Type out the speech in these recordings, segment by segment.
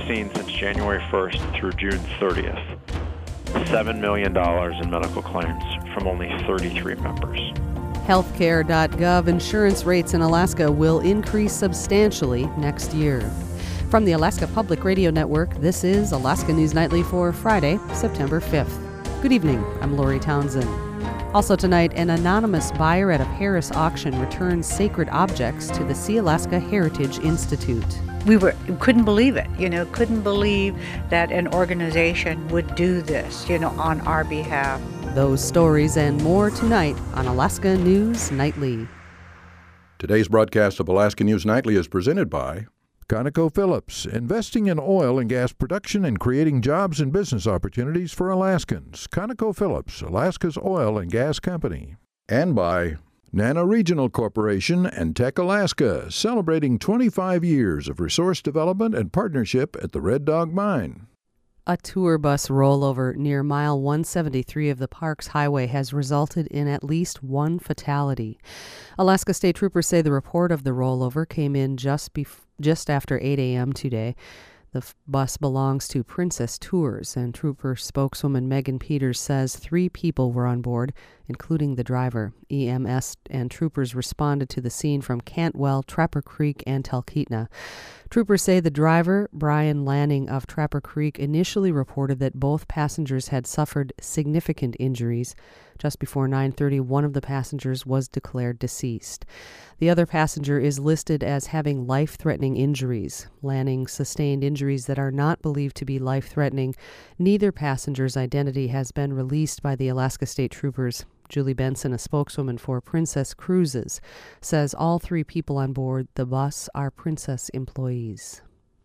seen since January 1st through June 30th. $7 million in medical claims from only 33 members. Healthcare.gov insurance rates in Alaska will increase substantially next year. From the Alaska Public Radio Network, this is Alaska News Nightly for Friday, September 5th. Good evening, I'm Lori Townsend. Also tonight, an anonymous buyer at a Paris auction returns sacred objects to the Sea Alaska Heritage Institute. We couldn't believe it, couldn't believe that an organization would do this, on our behalf. Those stories and more tonight on Alaska News Nightly. Today's broadcast of Alaska News Nightly is presented by ConocoPhillips, investing in oil and gas production and creating jobs and business opportunities for Alaskans. ConocoPhillips, Alaska's oil and gas company. And by Nana Regional Corporation and Tech Alaska, celebrating 25 years of resource development and partnership at the Red Dog Mine. A tour bus rollover near mile 173 of the Parks Highway has resulted in at least one fatality. Alaska State Troopers say the report of the rollover came in just after 8 a.m. today. The bus belongs to Princess Tours, and Trooper spokeswoman Megan Peters says 3 people were on board, including the driver. EMS and troopers responded to the scene from Cantwell, Trapper Creek, and Talkeetna. Troopers say the driver, Brian Lanning of Trapper Creek, initially reported that both passengers had suffered significant injuries. Just before 9:30, one of the passengers was declared deceased. The other passenger is listed as having life-threatening injuries. Lanning sustained injuries that are not believed to be life-threatening. Neither passenger's identity has been released by the Alaska State Troopers. Julie Benson, a spokeswoman for Princess Cruises, says all 3 people on board the bus are Princess employees.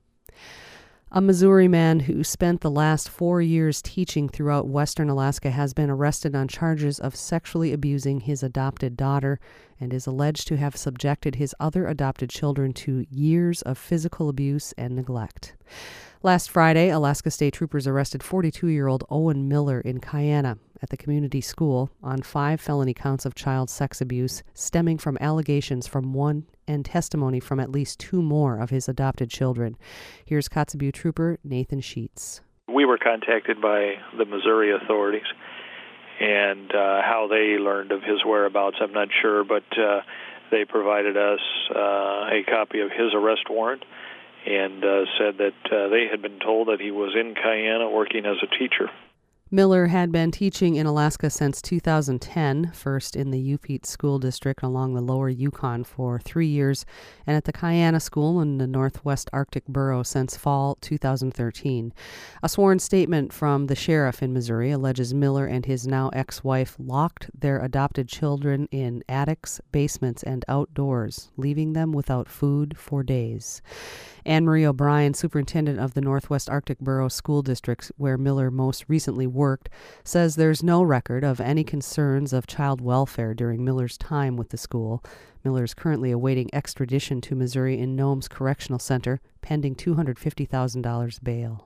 A Missouri man who spent the last 4 years teaching throughout western Alaska has been arrested on charges of sexually abusing his adopted daughter and is alleged to have subjected his other adopted children to years of physical abuse and neglect. Last Friday, Alaska State Troopers arrested 42-year-old Owen Miller in Kayana at the community school on 5 felony counts of child sex abuse stemming from allegations from one and testimony from at least 2 more of his adopted children. Here's Kotzebue Trooper Nathan Sheets. We were contacted by the Missouri authorities, and how they learned of his whereabouts, I'm not sure, but they provided us a copy of his arrest warrant and said that they had been told that he was in Kayana working as a teacher. Miller had been teaching in Alaska since 2010, first in the Upete School District along the lower Yukon for 3 years, and at the Kayana School in the Northwest Arctic Borough since fall 2013. A sworn statement from the sheriff in Missouri alleges Miller and his now ex-wife locked their adopted children in attics, basements, and outdoors, leaving them without food for days. Anne Marie O'Brien, superintendent of the Northwest Arctic Borough School District, where Miller most recently worked, says there's no record of any concerns of child welfare during Miller's time with the school. Miller is currently awaiting extradition to Missouri in Nome's Correctional Center, pending $250,000 bail.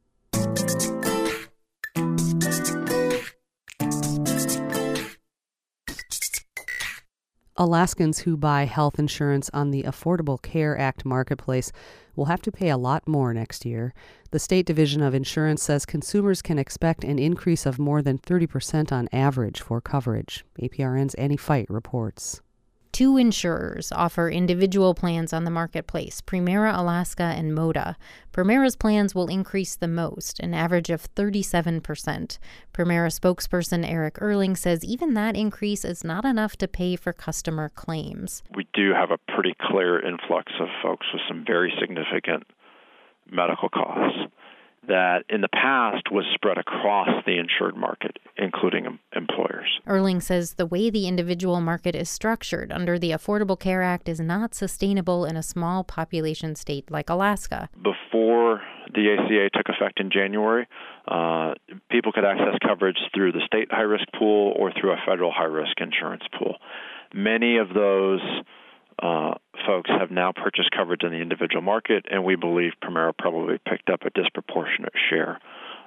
Alaskans who buy health insurance on the Affordable Care Act marketplace will have to pay a lot more next year. The State Division of Insurance says consumers can expect an increase of more than 30% on average for coverage. APRN's Annie Fight reports. 2 insurers offer individual plans on the marketplace, Primera Alaska and Moda. Primera's plans will increase the most, an average of 37%. Primera spokesperson Eric Erling says even that increase is not enough to pay for customer claims. We do have a pretty clear influx of folks with some very significant medical costs that in the past was spread across the insured market, including employers. Erling says the way the individual market is structured under the Affordable Care Act is not sustainable in a small population state like Alaska. Before the ACA took effect in January, people could access coverage through the state high-risk pool or through a federal high-risk insurance pool. Many of those folks have now purchased coverage in the individual market, and we believe Primera probably picked up a disproportionate share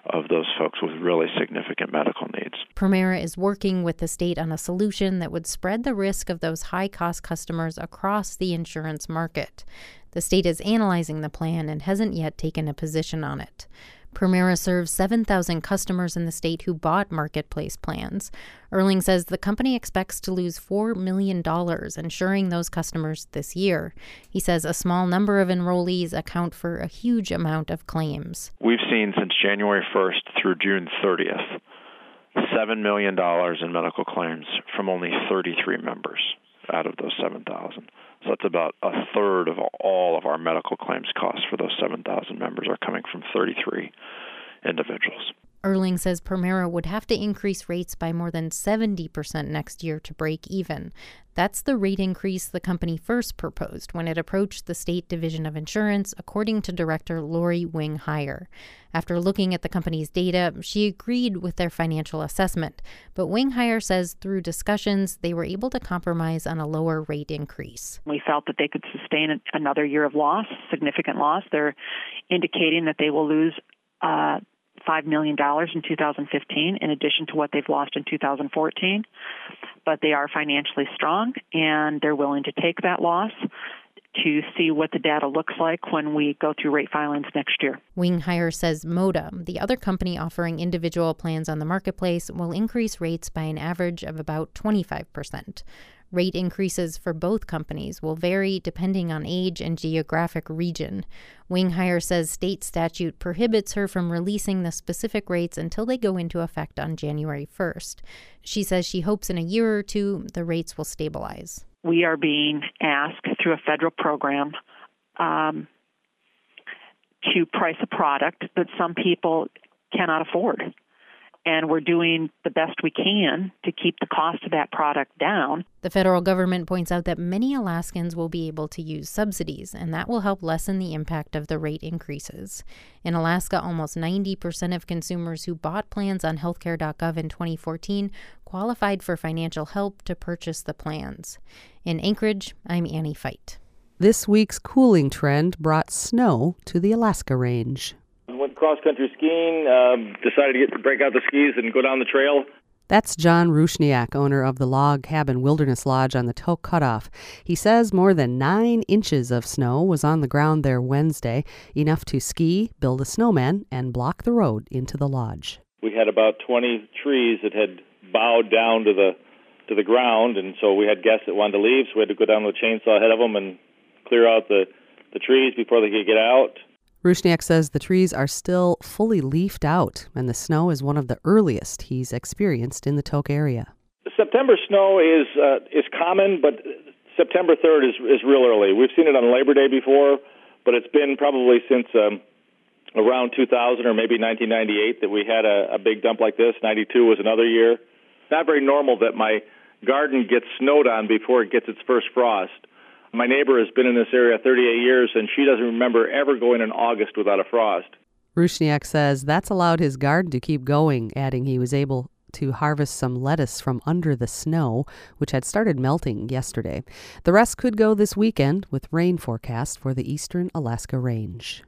of those folks with really significant medical needs. Premera is working with the state on a solution that would spread the risk of those high-cost customers across the insurance market. The state is analyzing the plan and hasn't yet taken a position on it. Premera serves 7,000 customers in the state who bought marketplace plans. Erling says the company expects to lose $4 million insuring those customers this year. He says a small number of enrollees account for a huge amount of claims. We've seen since January 1st through June 30th, $7 million in medical claims from only 33 members out of those 7,000. So that's about a third of all of our medical claims costs for those 7,000 members are coming from 33 individuals. Erling says Premera would have to increase rates by more than 70% next year to break even. That's the rate increase the company first proposed when it approached the State Division of Insurance, according to Director Lori Winghire. After looking at the company's data, she agreed with their financial assessment, but Winghire says through discussions, they were able to compromise on a lower rate increase. We felt that they could sustain another year of loss, significant loss. They're indicating that they will lose $5 million in 2015, in addition to what they've lost in 2014. But they are financially strong, and they're willing to take that loss to see what the data looks like when we go through rate filings next year. Winghire says Moda, the other company offering individual plans on the marketplace, will increase rates by an average of about 25%. Rate increases for both companies will vary depending on age and geographic region. Winghire says state statute prohibits her from releasing the specific rates until they go into effect on January 1st. She says she hopes in a year or two the rates will stabilize. We are being asked through a federal program to price a product that some people cannot afford. And we're doing the best we can to keep the cost of that product down. The federal government points out that many Alaskans will be able to use subsidies, and that will help lessen the impact of the rate increases. In Alaska, almost 90% of consumers who bought plans on healthcare.gov in 2014 qualified for financial help to purchase the plans. In Anchorage, I'm Annie Feit. This week's cooling trend brought snow to the Alaska Range. Went cross-country skiing, decided to break out the skis and go down the trail. That's John Rushniak, owner of the Log Cabin Wilderness Lodge on the Tok Cutoff. He says more than 9 inches of snow was on the ground there Wednesday, enough to ski, build a snowman, and block the road into the lodge. We had about 20 trees that had bowed down to the ground, and so we had guests that wanted to leave, so we had to go down with a chainsaw ahead of them and clear out the trees before they could get out. Rushniak says the trees are still fully leafed out, and the snow is one of the earliest he's experienced in the Tok area. September snow is common, but September 3rd is real early. We've seen it on Labor Day before, but it's been probably since around 2000 or maybe 1998 that we had a big dump like this. 92 was another year. Not very normal that my garden gets snowed on before it gets its first frost. My neighbor has been in this area 38 years, and she doesn't remember ever going in August without a frost. Rushniak says that's allowed his garden to keep going, adding he was able to harvest some lettuce from under the snow, which had started melting yesterday. The rest could go this weekend, with rain forecast for the eastern Alaska Range.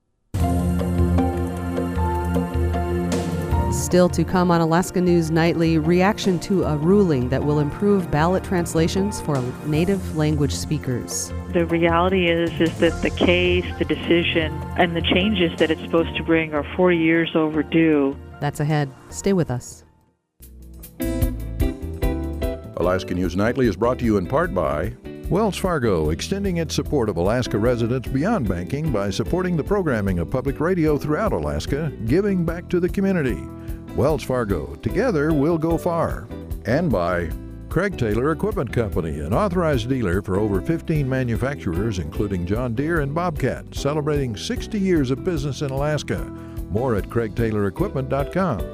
Still to come on Alaska News Nightly, reaction to a ruling that will improve ballot translations for native language speakers. The reality is that the case, the decision, and the changes that it's supposed to bring are 4 years overdue. That's ahead. Stay with us. Alaska News Nightly is brought to you in part by Wells Fargo, extending its support of Alaska residents beyond banking by supporting the programming of public radio throughout Alaska, giving back to the community. Wells Fargo, together we'll go far. And by Craig Taylor Equipment Company, an authorized dealer for over 15 manufacturers, including John Deere and Bobcat, celebrating 60 years of business in Alaska. More at CraigTaylorEquipment.com.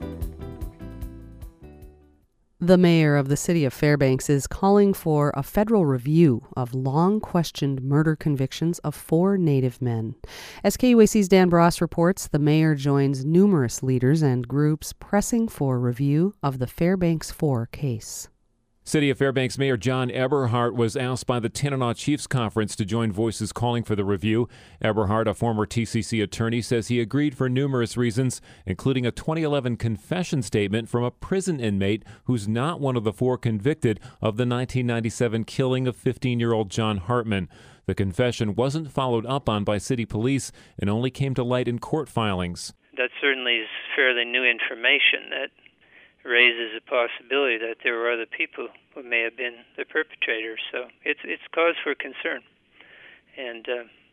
The mayor of the city of Fairbanks is calling for a federal review of long-questioned murder convictions of 4 Native men. As KUAC's Dan Bross reports, the mayor joins numerous leaders and groups pressing for review of the Fairbanks 4 case. City of Fairbanks Mayor John Eberhardt was asked by the Tanana Chiefs Conference to join voices calling for the review. Eberhardt, a former TCC attorney, says he agreed for numerous reasons, including a 2011 confession statement from a prison inmate who's not one of the 4 convicted of the 1997 killing of 15-year-old John Hartman. The confession wasn't followed up on by city police and only came to light in court filings. That certainly is fairly new information that raises a possibility that there were other people who may have been the perpetrators. So it's cause for concern. And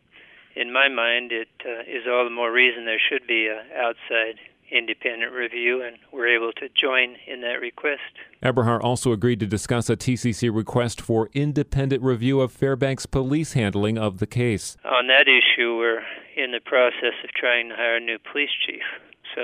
in my mind, it is all the more reason there should be an outside independent review, and we're able to join in that request. Eberhardt also agreed to discuss a TCC request for independent review of Fairbanks police handling of the case. On that issue, we're in the process of trying to hire a new police chief. So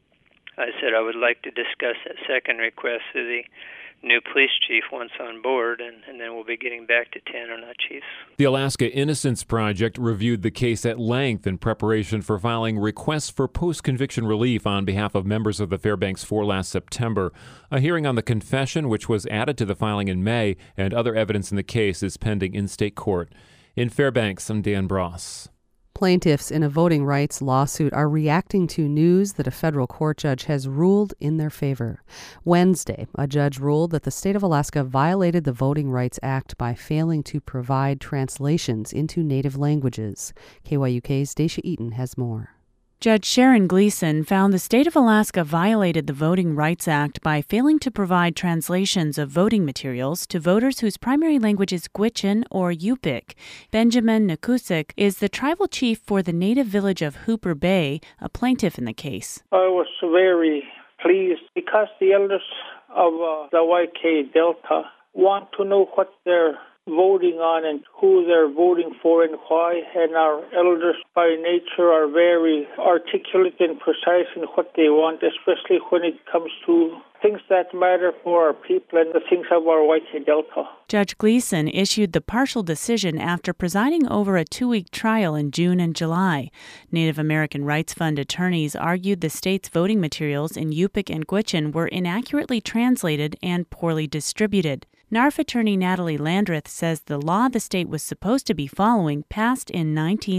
I said I would like to discuss that second request of the new police chief once on board, and then we'll be getting back to Tanana Chiefs. The Alaska Innocence Project reviewed the case at length in preparation for filing requests for post-conviction relief on behalf of members of the Fairbanks 4 last September. A hearing on the confession, which was added to the filing in May, and other evidence in the case is pending in state court. In Fairbanks, I'm Dan Bross. Plaintiffs in a voting rights lawsuit are reacting to news that a federal court judge has ruled in their favor. Wednesday, a judge ruled that the state of Alaska violated the Voting Rights Act by failing to provide translations into native languages. KYUK's Dacia Eaton has more. Judge Sharon Gleason found the state of Alaska violated the Voting Rights Act by failing to provide translations of voting materials to voters whose primary language is Gwich'in or Yupik. Benjamin Nakusik is the tribal chief for the native village of Hooper Bay, a plaintiff in the case. I was very pleased because the elders of the YK Delta want to know what they're voting on and who they're voting for and why, and our elders by nature are very articulate and precise in what they want, especially when it comes to things that matter for our people and the things of our YK Delta. Judge Gleason issued the partial decision after presiding over a 2-week trial in June and July. Native American Rights Fund attorneys argued the state's voting materials in Yupik and Gwich'in were inaccurately translated and poorly distributed. NARF attorney Natalie Landreth says the law the state was supposed to be following passed in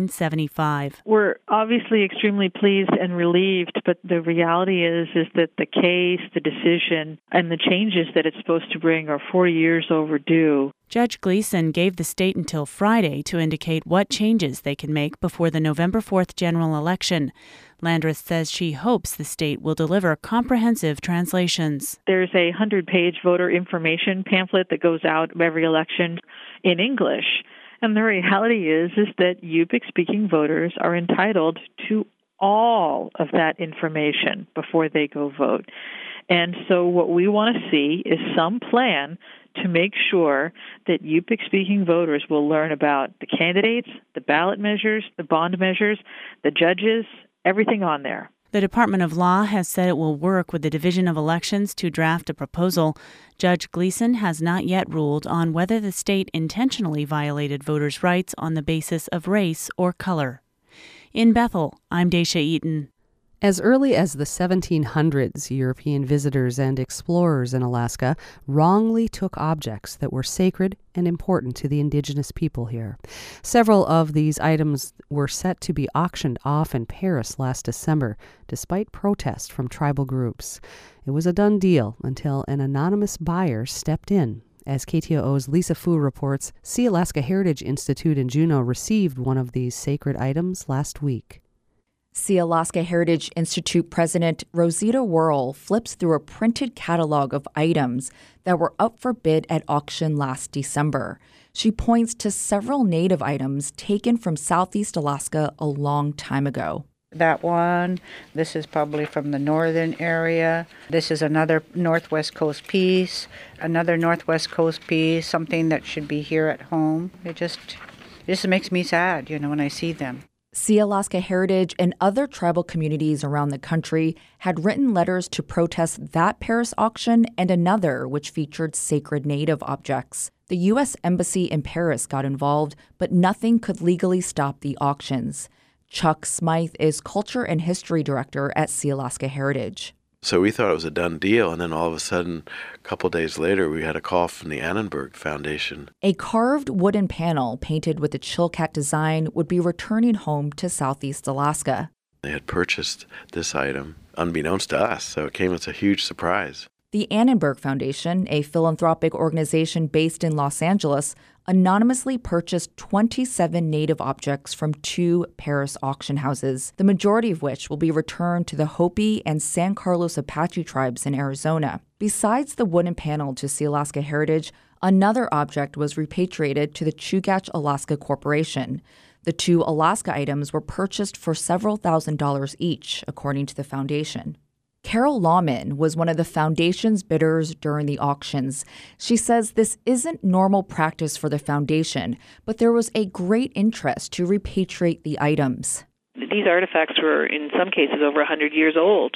1975. We're obviously extremely pleased and relieved, but the reality is that the case, the decision, and the changes that it's supposed to bring are 4 years overdue. Judge Gleason gave the state until Friday to indicate what changes they can make before the November 4th general election. Landreth says she hopes the state will deliver comprehensive translations. There's a 100-page voter information pamphlet that goes out every election in English. And the reality is that Yupik-speaking voters are entitled to all of that information before they go vote. And so what we want to see is some plan to make sure that Yupik-speaking voters will learn about the candidates, the ballot measures, the bond measures, the judges, everything on there. The Department of Law has said it will work with the Division of Elections to draft a proposal. Judge Gleason has not yet ruled on whether the state intentionally violated voters' rights on the basis of race or color. In Bethel, I'm Dacia Eaton. As early as the 1700s, European visitors and explorers in Alaska wrongly took objects that were sacred and important to the indigenous people here. Several of these items were set to be auctioned off in Paris last December, despite protest from tribal groups. It was a done deal until an anonymous buyer stepped in. As KTOO's Lisa Fu reports, See Alaska Heritage Institute in Juneau received one of these sacred items last week. See Alaska Heritage Institute President Rosita Worrell flips through a printed catalog of items that were up for bid at auction last December. She points to several native items taken from Southeast Alaska a long time ago. That one, this is probably from the northern area. This is another Northwest Coast piece, another Northwest Coast piece, something that should be here at home. It just makes me sad, when I see them. See Alaska Heritage and other tribal communities around the country had written letters to protest that Paris auction and another which featured sacred native objects. The U.S. Embassy in Paris got involved, but nothing could legally stop the auctions. Chuck Smythe is Culture and History Director at See Alaska Heritage. So we thought it was a done deal, and then all of a sudden, a couple days later, we had a call from the Annenberg Foundation. A carved wooden panel painted with a Chilkat design would be returning home to Southeast Alaska. They had purchased this item unbeknownst to us, so it came as a huge surprise. The Annenberg Foundation, a philanthropic organization based in Los Angeles, anonymously purchased 27 native objects from 2 Paris auction houses, the majority of which will be returned to the Hopi and San Carlos Apache tribes in Arizona. Besides the wooden panel to Sealaska Heritage, another object was repatriated to the Chugach Alaska Corporation. The 2 Alaska items were purchased for several $1,000s each, according to the foundation. Carol Lawman was one of the foundation's bidders during the auctions. She says this isn't normal practice for the foundation, but there was a great interest to repatriate the items. These artifacts were, in some cases, over 100 years old,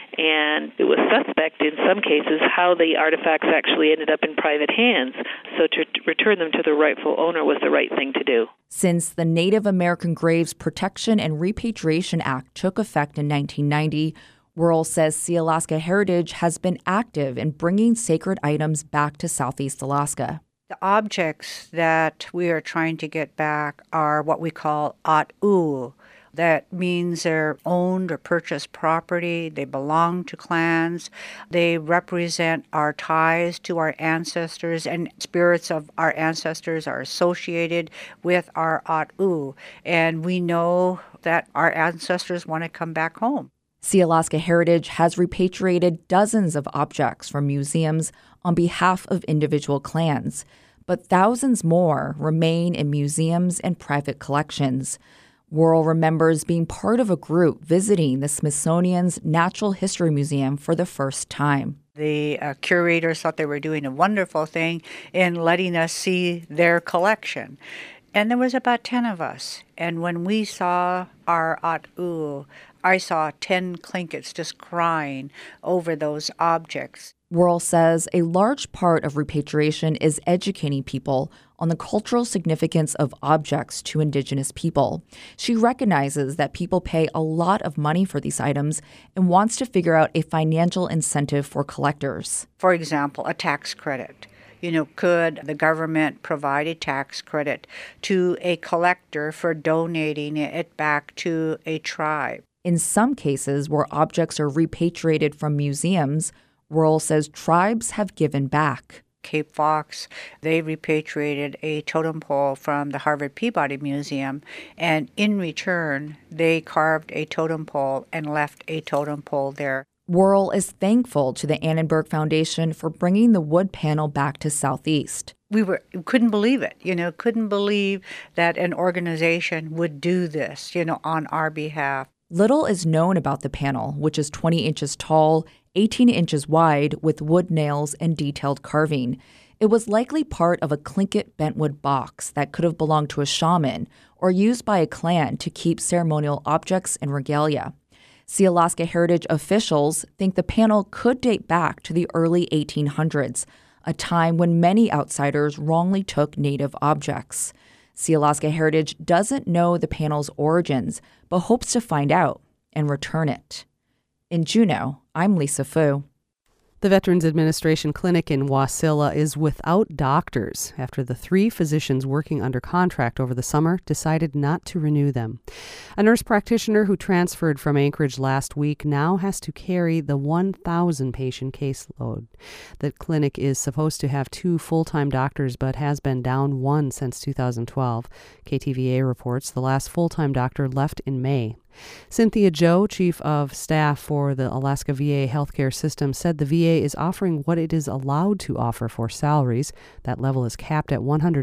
and it was suspect in some cases how the artifacts actually ended up in private hands, so to return them to the rightful owner was the right thing to do. Since the Native American Graves Protection and Repatriation Act took effect in 1990, Wuerl says Sealaska Heritage has been active in bringing sacred items back to Southeast Alaska. The objects that we are trying to get back are what we call at'u. That means they're owned or purchased property. They belong to clans. They represent our ties to our ancestors, and spirits of our ancestors are associated with our at'u. And we know that our ancestors want to come back home. Sealaska Heritage has repatriated dozens of objects from museums on behalf of individual clans, but thousands more remain in museums and private collections. Wuerl remembers being part of a group visiting the Smithsonian's Natural History Museum for the first time. The curators thought they were doing a wonderful thing in letting us see their collection. And there was about 10 of us. And when we saw our at'u, I saw 10 Tlinkits just crying over those objects. Wuerl says a large part of repatriation is educating people on the cultural significance of objects to Indigenous people. She recognizes that people pay a lot of money for these items and wants to figure out a financial incentive for collectors. For example, a tax credit. Could the government provide a tax credit to a collector for donating it back to a tribe? In some cases where objects are repatriated from museums, Wuerl says tribes have given back. Cape Fox, they repatriated a totem pole from the Harvard Peabody Museum, and in return, they carved a totem pole and left a totem pole there. Wuerl is thankful to the Annenberg Foundation for bringing the wood panel back to Southeast. We couldn't believe it, couldn't believe that an organization would do this, on our behalf. Little is known about the panel, which is 20 inches tall, 18 inches wide, with wood nails and detailed carving. It was likely part of a Tlingit bentwood box that could have belonged to a shaman or used by a clan to keep ceremonial objects and regalia. Sealaska Heritage officials think the panel could date back to the early 1800s, a time when many outsiders wrongly took native objects. Sealaska Heritage doesn't know the panel's origins, but hopes to find out and return it. In Juneau, I'm Lisa Fu. The Veterans Administration Clinic in Wasilla is without doctors after the 3 physicians working under contract over the summer decided not to renew them. A nurse practitioner who transferred from Anchorage last week now has to carry the 1,000 patient caseload. The clinic is supposed to have 2 full-time doctors but has been down 1 since 2012. KTVA reports the last full-time doctor left in May. Cynthia Joe, Chief of Staff for the Alaska VA healthcare system, said the VA is offering what it is allowed to offer for salaries. That level is capped at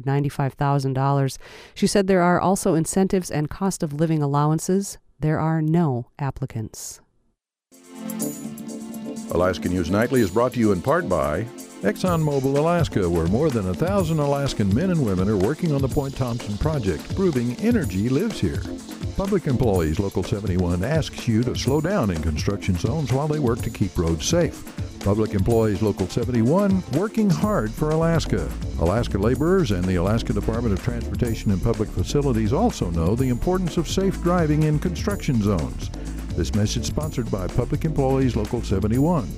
$195,000. She said there are also incentives and cost of living allowances. There are no applicants. Alaska News Nightly is brought to you in part by ExxonMobil Alaska, where more than 1,000 Alaskan men and women are working on the Point Thompson project, proving energy lives here. Public Employees Local 71 asks you to slow down in construction zones while they work to keep roads safe. Public Employees Local 71, working hard for Alaska. Alaska laborers and the Alaska Department of Transportation and Public Facilities also know the importance of safe driving in construction zones. This message sponsored by Public Employees Local 71.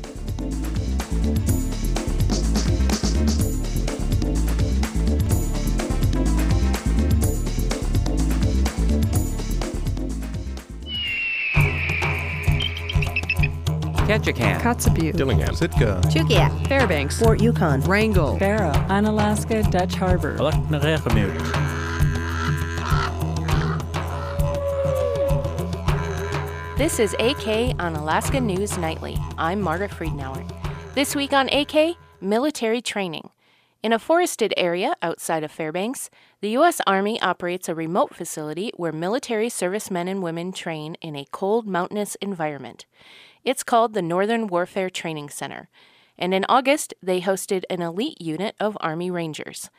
Ketchikan, Kotzebue, Dillingham, Sitka, Chukia, Fairbanks, Fort Yukon, Wrangell, Barrow, Unalaska, Dutch Harbor, This is AK on Alaska News Nightly. I'm Margaret Friedenauer. This week on AK, military training. In a forested area outside of Fairbanks, the U.S. Army operates a remote facility where military servicemen and women train in a cold, mountainous environment. It's called the Northern Warfare Training Center, and in August, they hosted an elite unit of Army Rangers.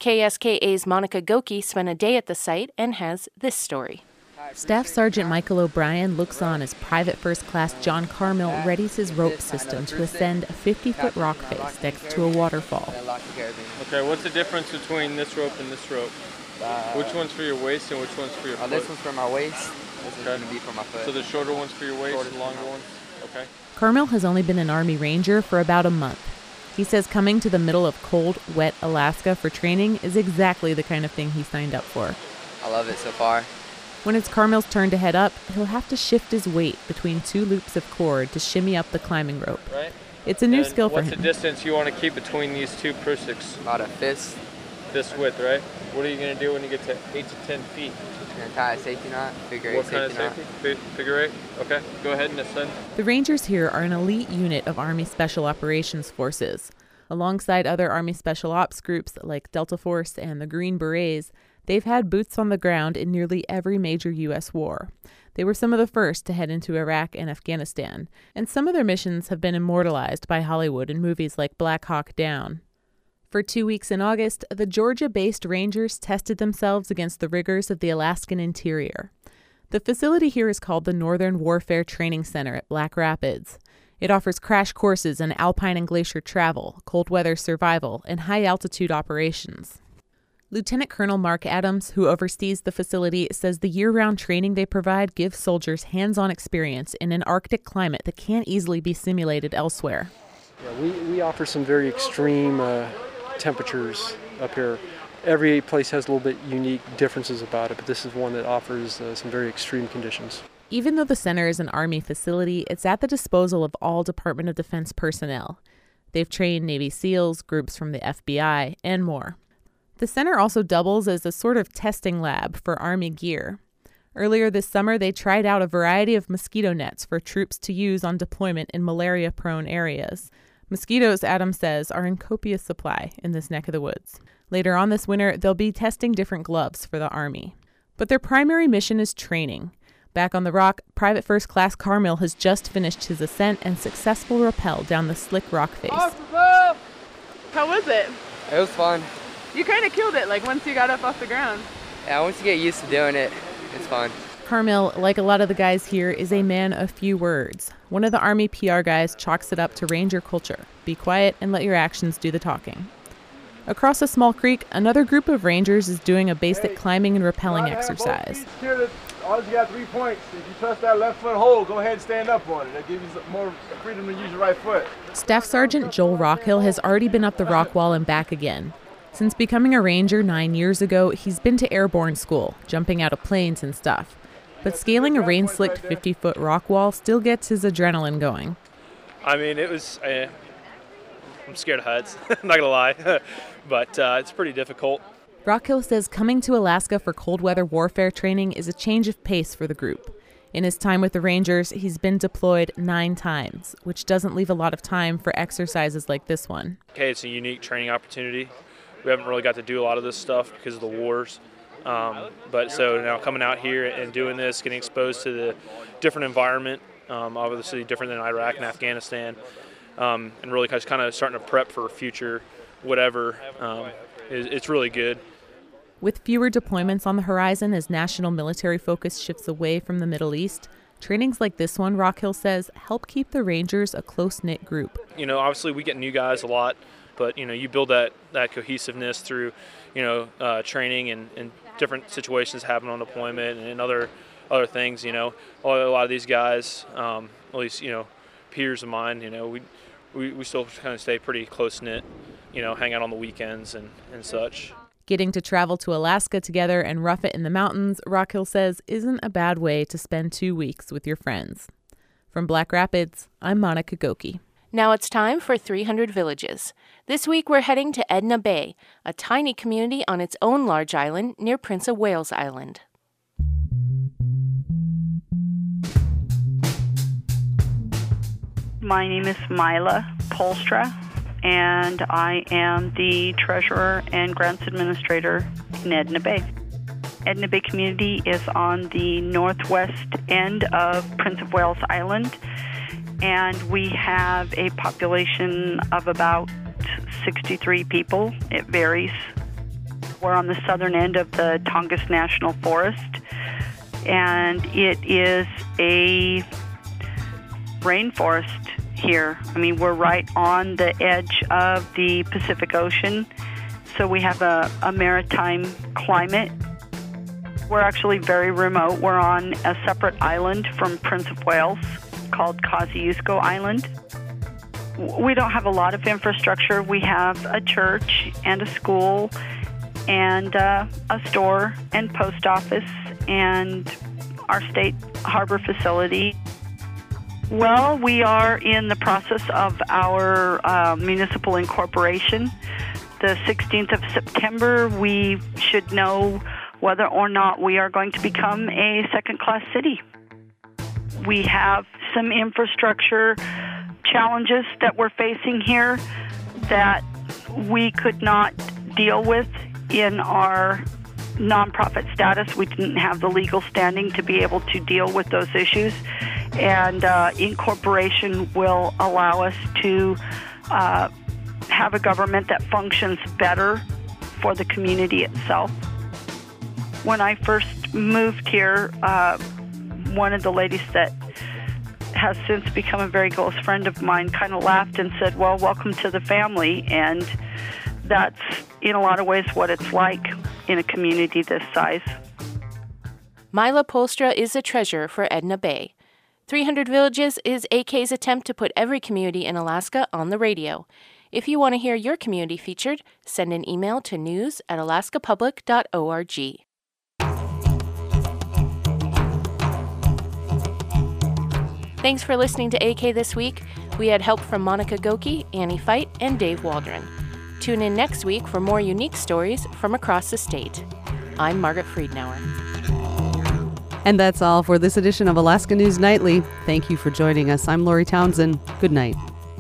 KSKA's Monica Goki spent a day at the site and has this story. Staff Sergeant Michael O'Brien looks on as Private First Class John Carmill readies his rope system to ascend a 50-foot rock face next to a waterfall. Okay, what's the difference between this rope and this rope? Which one's for your waist and which one's for your foot? This one's for my waist. This one's going to be for my foot. So the shorter one's for your waist and the longer ones? Okay. Carmill has only been an Army Ranger for about a month. He says coming to the middle of cold, wet Alaska for training is exactly the kind of thing he signed up for. I love it so far. When it's Carmill's turn to head up, he'll have to shift his weight between two loops of cord to shimmy up the climbing rope. Right. It's a new skill for him. What's the distance you want to keep between these two prusiks? About a fist. This width, right? What are you going to do when you get to 8 to 10 feet? I'm going to tie a safety knot, figure 8 what safety kind of safety? Figure 8? Okay, go ahead and ascend. The Rangers here are an elite unit of Army Special Operations Forces. Alongside other Army Special Ops groups like Delta Force and the Green Berets, they've had boots on the ground in nearly every major U.S. war. They were some of the first to head into Iraq and Afghanistan, and some of their missions have been immortalized by Hollywood in movies like Black Hawk Down. For 2 weeks in August, the Georgia-based Rangers tested themselves against the rigors of the Alaskan interior. The facility here is called the Northern Warfare Training Center at Black Rapids. It offers crash courses in alpine and glacier travel, cold weather survival, and high-altitude operations. Lieutenant Colonel Mark Adams, who oversees the facility, says the year-round training they provide gives soldiers hands-on experience in an Arctic climate that can't easily be simulated elsewhere. Yeah, we offer some very extreme temperatures up here. Every place has a little bit unique differences about it, but this is one that offers some very extreme conditions. Even though the center is an Army facility, it's at the disposal of all Department of Defense personnel. They've trained Navy SEALs, groups from the FBI, and more. The center also doubles as a sort of testing lab for Army gear. Earlier this summer, they tried out a variety of mosquito nets for troops to use on deployment in malaria-prone areas. Mosquitoes, Adams says, are in copious supply in this neck of the woods. Later on this winter, they'll be testing different gloves for the Army. But their primary mission is training. Back on the rock, Private First Class Carmill has just finished his ascent and successful rappel down the slick rock face. How was it? It was fun. You kind of killed it, once you got up off the ground. Yeah, once you get used to doing it, it's fun. Carmill, like a lot of the guys here, is a man of few words. One of the Army PR guys chalks it up to Ranger culture. Be quiet and let your actions do the talking. Across a small creek, another group of Rangers is doing a basic climbing and rappelling exercise. All you got 3 points. If you trust that left foot hold, go ahead and stand up on it. That gives you more freedom to use your right foot. Staff Sergeant Joel Rockhill has already been up the rock wall and back again. Since becoming a Ranger 9 years ago, he's been to airborne school, jumping out of planes and stuff. But scaling a rain-slicked 50-foot rock wall still gets his adrenaline going. I mean, it was... I'm scared of heights, I'm not going to lie, but it's pretty difficult. Rockhill says coming to Alaska for cold weather warfare training is a change of pace for the group. In his time with the Rangers, he's been deployed 9 times, which doesn't leave a lot of time for exercises like this one. Okay, it's a unique training opportunity. We haven't really got to do a lot of this stuff because of the wars. But so now coming out here and doing this, getting exposed to the different environment, obviously different than Iraq and Afghanistan, and really just kind of starting to prep for future whatever, it's really good. With fewer deployments on the horizon as national military focus shifts away from the Middle East, trainings like this one, Rockhill says, help keep the Rangers a close-knit group. You know, obviously we get new guys a lot, but, you know, you build that cohesiveness through, training and different situations happen on deployment and other other things. You know, a lot of these guys, at least peers of mine, we still kind of stay pretty close knit. Hang out on the weekends and such. Getting to travel to Alaska together and rough it in the mountains, Rockhill says, isn't a bad way to spend 2 weeks with your friends. From Black Rapids, I'm Monica Goki. Now it's time for 300 Villages. This week we're heading to Edna Bay, a tiny community on its own large island near Prince of Wales Island. My name is Mila Polstra, and I am the Treasurer and Grants Administrator in Edna Bay. Edna Bay community is on the northwest end of Prince of Wales Island, and we have a population of about 63 people. It varies. We're on the southern end of the Tongass National Forest, and it is a rainforest here. I mean, we're right on the edge of the Pacific Ocean, so we have a maritime climate. We're actually very remote. We're on a separate island from Prince of Wales called Kosciuszko Island. We don't have a lot of infrastructure. We have a church and a school and a store and post office and our state harbor facility. Well, we are in the process of our municipal incorporation. The 16th of September, we should know whether or not we are going to become a second-class city. We have some infrastructure challenges that we're facing here that we could not deal with in our nonprofit status. We didn't have the legal standing to be able to deal with those issues, and incorporation will allow us to have a government that functions better for the community itself. When I first moved here, one of the ladies that has since become a very close friend of mine kind of laughed and said, well, welcome to the family. And that's in a lot of ways what it's like in a community this size. Mila Polstra is the treasurer for Edna Bay. 300 Villages is AK's attempt to put every community in Alaska on the radio. If you want to hear your community featured, send an email to news@alaskapublic.org. Thanks for listening to AK This Week. We had help from Monica Goki, Annie Feit, and Dave Waldron. Tune in next week for more unique stories from across the state. I'm Margaret Friedenauer. And that's all for this edition of Alaska News Nightly. Thank you for joining us. I'm Lori Townsend. Good night.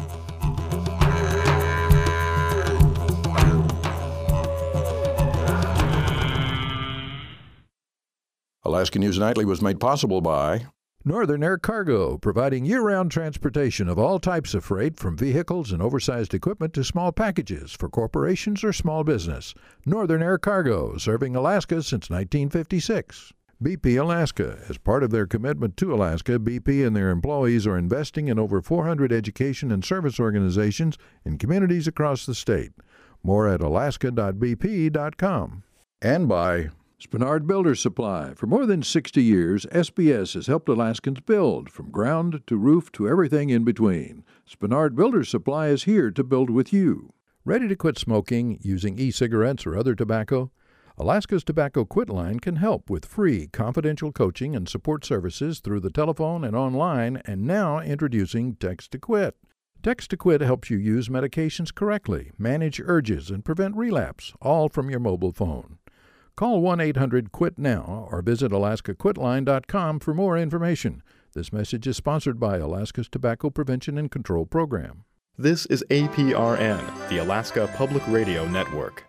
Alaska News Nightly was made possible by Northern Air Cargo, providing year-round transportation of all types of freight, from vehicles and oversized equipment to small packages for corporations or small business. Northern Air Cargo, serving Alaska since 1956. BP Alaska. As part of their commitment to Alaska, BP and their employees are investing in over 400 education and service organizations in communities across the state. More at alaska.bp.com. And by Spenard Builder Supply. For more than 60 years, SBS has helped Alaskans build, from ground to roof to everything in between. Spenard Builder Supply is here to build with you. Ready to quit smoking, using e-cigarettes or other tobacco? Alaska's Tobacco Quit Line can help with free, confidential coaching and support services through the telephone and online, and now introducing Text to Quit. Text to Quit helps you use medications correctly, manage urges, and prevent relapse, all from your mobile phone. Call 1-800-QUIT-NOW or visit alaskaquitline.com for more information. This message is sponsored by Alaska's Tobacco Prevention and Control Program. This is APRN, the Alaska Public Radio Network.